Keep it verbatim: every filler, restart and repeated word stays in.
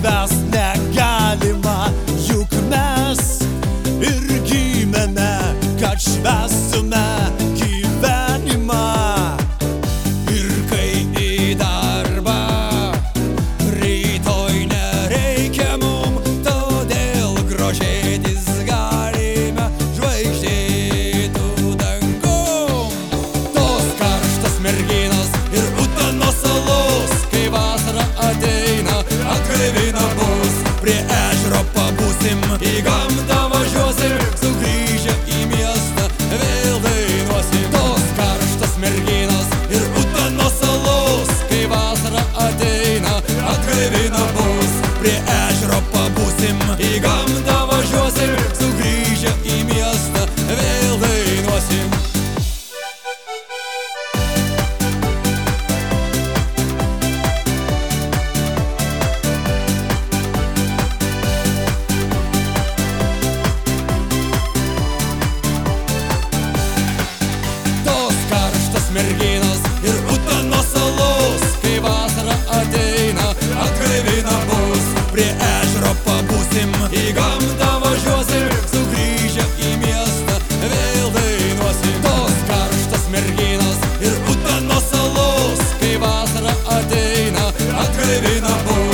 švęst negalima, juk mes ir gimėme, kad švęstume gyvenimą. Ir kai į darbą rytoj nereikia mum, todėl grožėtis galime žvaigždėtų dangum. Tos karštas merginos ir Utenos salos, kai vasara ateina, atgaivina bus. Prie ežero pabūsim, į gamtą važiuosim, sugrįžę į miestą vėl dainuosim. Tos karštas merginos ir Utenos salos, kai vasara ateina, atgaivina bus. Prie ežero pabūsim, į gamtą važiuosim, sugrįžę į miestą vėl dainuosim. Merginos ir Utenos salos, kai vasara ateina, atgaivina bus. Prie ežero pabūsim, į gamtą važiuosim, sugrįžę į miestą vėl dainuosim. Tos karštas merginos ir Utenos salos, kai vasara ateina, atgaivina bus.